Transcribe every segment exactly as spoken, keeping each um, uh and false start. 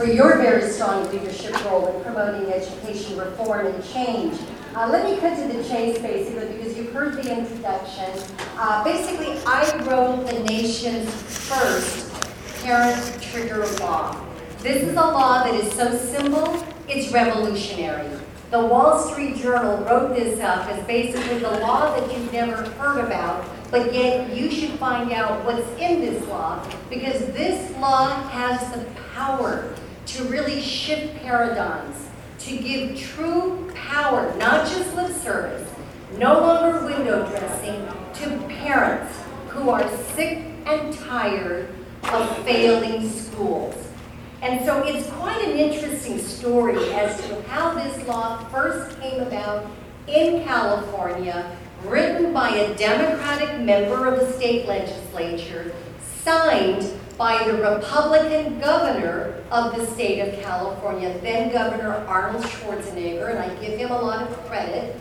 for your very strong leadership role in promoting education reform and change. Uh, let me cut to the chase, basically, because you've heard the introduction. Uh, basically, I wrote the nation's first parent trigger law. This is a law that is so simple, it's revolutionary. The Wall Street Journal wrote this up as basically the law that you've never heard about, but yet you should find out what's in this law, because this law has the power to really shift paradigms, to give true power, not just lip service, no longer window dressing, to parents who are sick and tired of failing schools. And so it's quite an interesting story as to how this law first came about in California, written by a Democratic member of the state legislature, signed by the Republican governor of the state of California, then Governor Arnold Schwarzenegger, and I give him a lot of credit.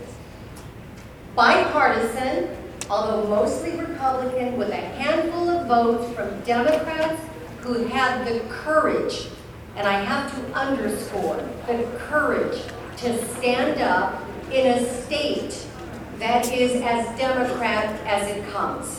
Bipartisan, although mostly Republican, with a handful of votes from Democrats who had the courage, and I have to underscore, the courage to stand up in a state that is as Democrat as it comes.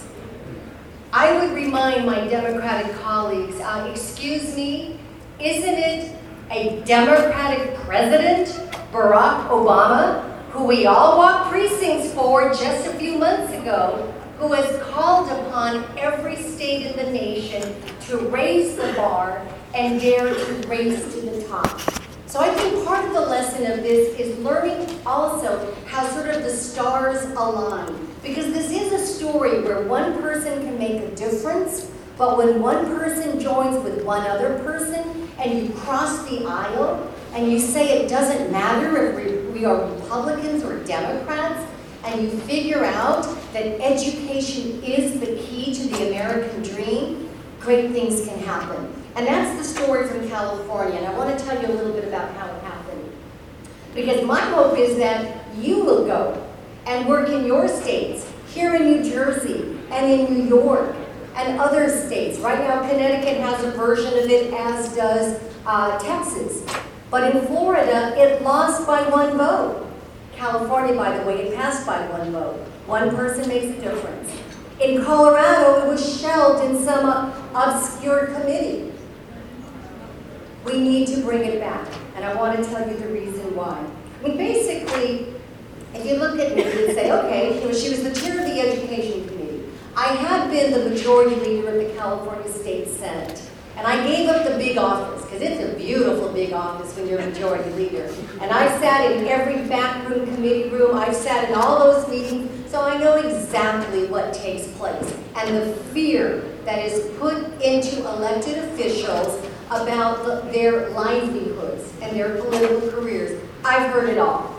I would remind my Democratic colleagues, uh, excuse me, isn't it a Democratic president, Barack Obama, who we all walked precincts for just a few months ago, who has called upon every state in the nation to raise the bar and dare to race to the top. So I think part of the lesson of this is learning also how sort of the stars align. Because this is a story where one person can make a difference, but when one person joins with one other person and you cross the aisle and you say it doesn't matter if we are Republicans or Democrats, and you figure out that education is the key to the American dream, great things can happen. And that's the story from California, and I want to tell you a little bit about how it happened. Because my hope is that you will go and work in your states, here in New Jersey, and in New York, and other states. Right now, Connecticut has a version of it, as does uh, Texas. But in Florida, it lost by one vote. California, by the way, it passed by one vote. One person makes a difference. In Colorado, it was shelved in some uh, obscure committee. We need to bring it back, and I want to tell you the reason why. I mean, basically, if you look at me and say, okay, you know, she was the chair of the Education Committee. I had been the majority leader of the California State Senate, and I gave up the big office, because it's a beautiful big office when you're a majority leader. And I sat in every backroom committee room, I've sat in all those meetings, so I know exactly what takes place. And the fear that is put into elected officials about the, their livelihoods and their political careers, I've heard it all.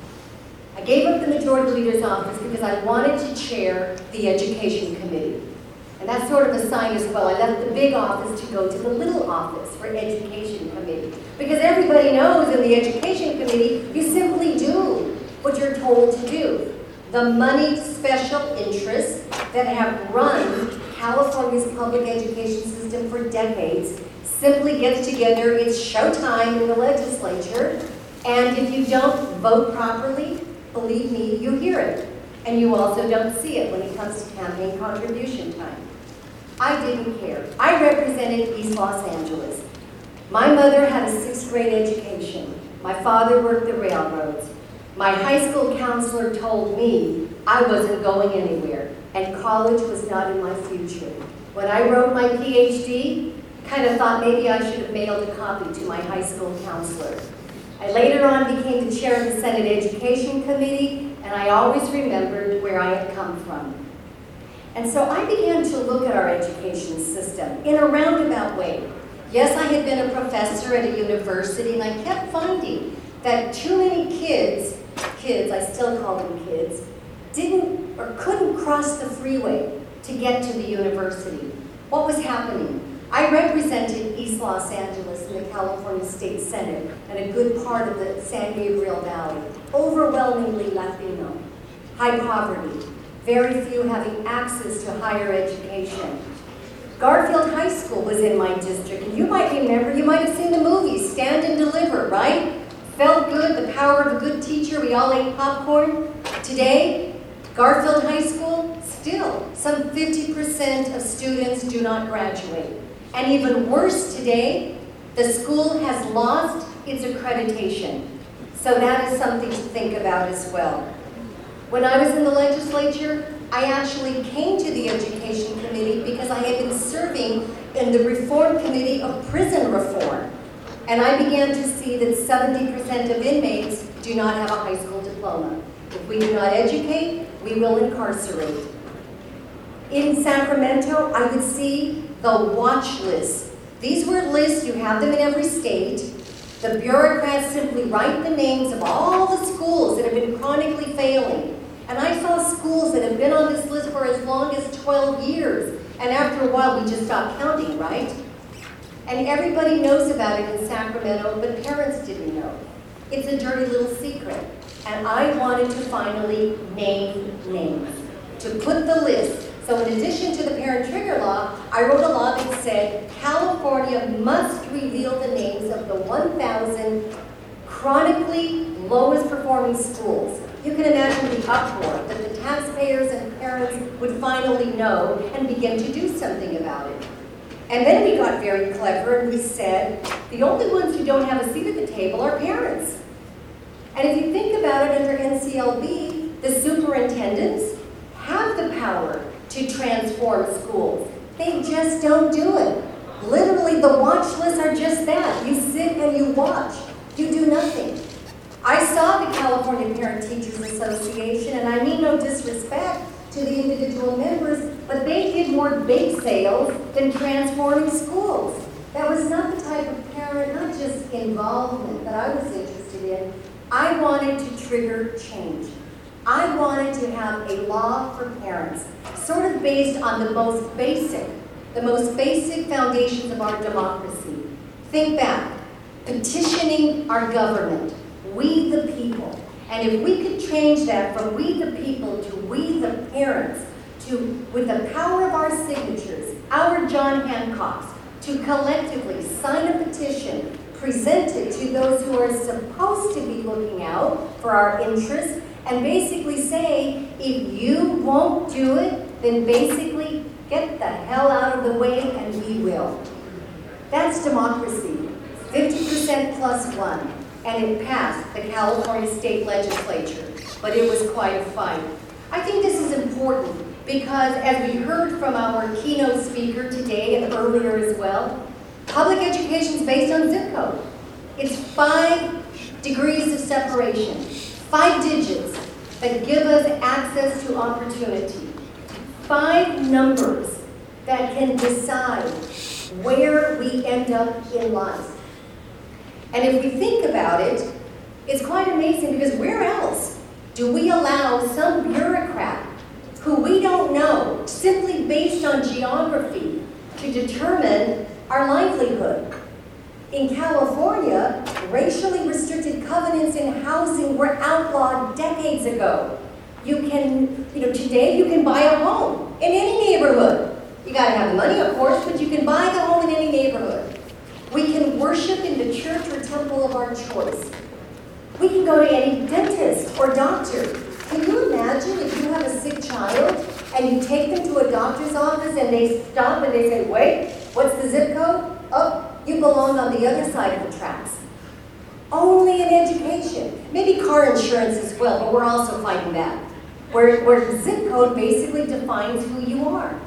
I gave up the majority leader's office because I wanted to chair the Education Committee. And that's sort of a sign as well. I left the big office to go to the little office for Education Committee. Because everybody knows in the Education Committee, you simply do what you're told to do. The moneyed special interests that have run California's public education system for decades simply gets together, it's showtime in the legislature, and if you don't vote properly, believe me, you hear it. And you also don't see it when it comes to campaign contribution time. I didn't care. I represented East Los Angeles. My mother had a sixth grade education. My father worked the railroads. My high school counselor told me I wasn't going anywhere, and college was not in my future. When I wrote my P H D, kind of thought maybe I should have mailed a copy to my high school counselor. I later on became the chair of the Senate Education Committee, and I always remembered where I had come from. And so I began to look at our education system in a roundabout way. Yes, I had been a professor at a university, and I kept finding that too many kids, kids, I still call them kids, didn't or couldn't cross the freeway to get to the university. What was happening? I represented East Los Angeles in the California State Senate and a good part of the San Gabriel Valley, overwhelmingly Latino, high poverty, very few having access to higher education. Garfield High School was in my district, and you might remember, you might have seen the movie right? Felt good, the power of a good teacher, we all ate popcorn. Today, Garfield High School, still, some fifty percent of students do not graduate. And even worse today, the school has lost its accreditation. So that is something to think about as well. When I was in the legislature, I actually came to the Education Committee because I had been serving in the Reform Committee of Prison Reform. And I began to see that seventy percent of inmates do not have a high school diploma. If we do not educate, we will incarcerate. In Sacramento, I would see the watch list. These were lists, you have them in every state. The bureaucrats simply write the names of all the schools that have been chronically failing. And I saw schools that have been on this list for as long as twelve years. And after a while, we just stopped counting, right? And everybody knows about it in Sacramento, but parents didn't know. It's a dirty little secret. And I wanted to finally name names, to put the list. So in addition to the parent trigger law, I wrote a law that said California must reveal the names of the one thousand chronically lowest performing schools. You can imagine the uproar that the taxpayers and parents would finally know and begin to do something about it. And then we got very clever and we said, the only ones who don't have a seat at the table are parents. And if you think about it under N C L B, the superintendents have the power to transform schools. They just don't do it. Literally, the watch lists are just that. You sit and you watch. You do nothing. I saw the California Parent Teachers Association, and I mean no disrespect to the individual members, but they did more bake sales than transforming schools. That was not the type of parent, not just involvement that I was interested in. I wanted to trigger change. I wanted to have a law for parents, sort of based on the most basic, the most basic foundations of our democracy. Think back, petitioning our government, we the people. And if we could change that from we the people to we the parents, to with the power of our signatures, our John Hancocks, to collectively sign a petition, present it to those who are supposed to be looking out for our interests, and basically say, if you won't do it, then basically get the hell out of the way and we will. That's democracy, fifty percent plus one. And it passed the California State Legislature, but it was quite a fight. I think this is important because as we heard from our keynote speaker today and earlier as well, public education is based on zip code. It's five degrees of separation, five digits that give us access to opportunity, five numbers that can decide where we end up in life. And if we think about it, it's quite amazing because where else do we allow some bureaucrat who we don't know, simply based on geography, to determine our livelihood? In California, racially restricted covenants in housing were outlawed decades ago. You can, you know, today you can buy a home in any neighborhood. You gotta have money, of course, but you can buy the home in any neighborhood. We can worship in the church or temple of our choice. We can go to any dentist or doctor. Can you imagine if you have a sick child and you take them to a doctor's office and they stop and they say, wait, what's the zip code? Oh, you belong on the other side of the tracks. Only in education. Maybe car insurance as well, but we're also fighting that. Where, where the zip code basically defines who you are.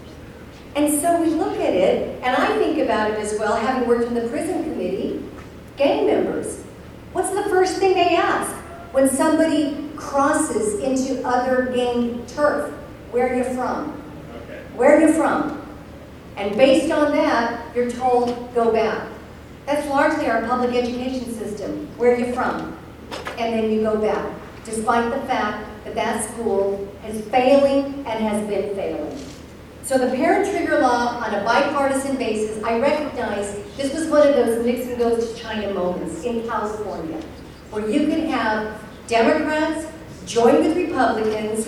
And so we look at it, and I think about it as well, having worked in the prison committee, gang members. What's the first thing they ask when somebody crosses into other gang turf? Where are you from? Okay. Where are you from? And based on that, you're told, go back. That's largely our public education system. Where are you from? And then you go back, despite the fact that that school is failing and has been failing. So the parent trigger law on a bipartisan basis, I recognize this was one of those Nixon goes to China moments in California, where you can have Democrats join with Republicans,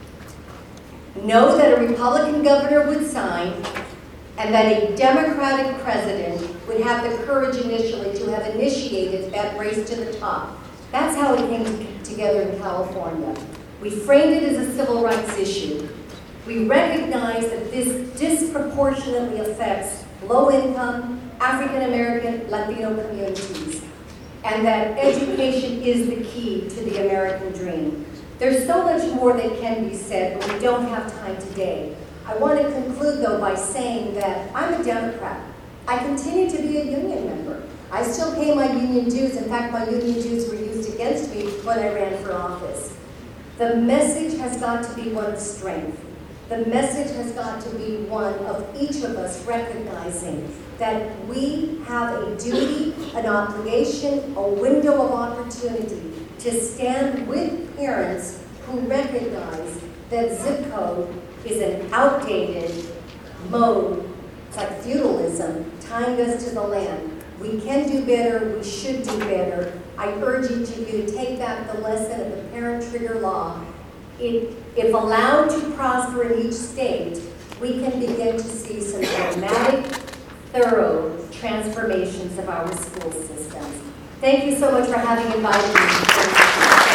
know that a Republican governor would sign, and that a Democratic president would have the courage initially to have initiated that race to the top. That's how it came together in California. We framed it as a civil rights issue. We recognize that this disproportionately affects low-income, African-American, Latino communities, and that education is the key to the American dream. There's so much more that can be said, but we don't have time today. I want to conclude, though, by saying that I'm a Democrat. I continue to be a union member. I still pay my union dues. In fact, my union dues were used against me when I ran for office. The message has got to be one of strength. The message has got to be one of each of us recognizing that we have a duty, an obligation, a window of opportunity to stand with parents who recognize that zip code is an outdated mode. It's like feudalism, tying us to the land. We can do better, we should do better. I urge each of you to take back the lesson of the parent trigger law. It, if allowed to prosper in each state, we can begin to see some dramatic, thorough transformations of our school systems. Thank you so much for having invited me.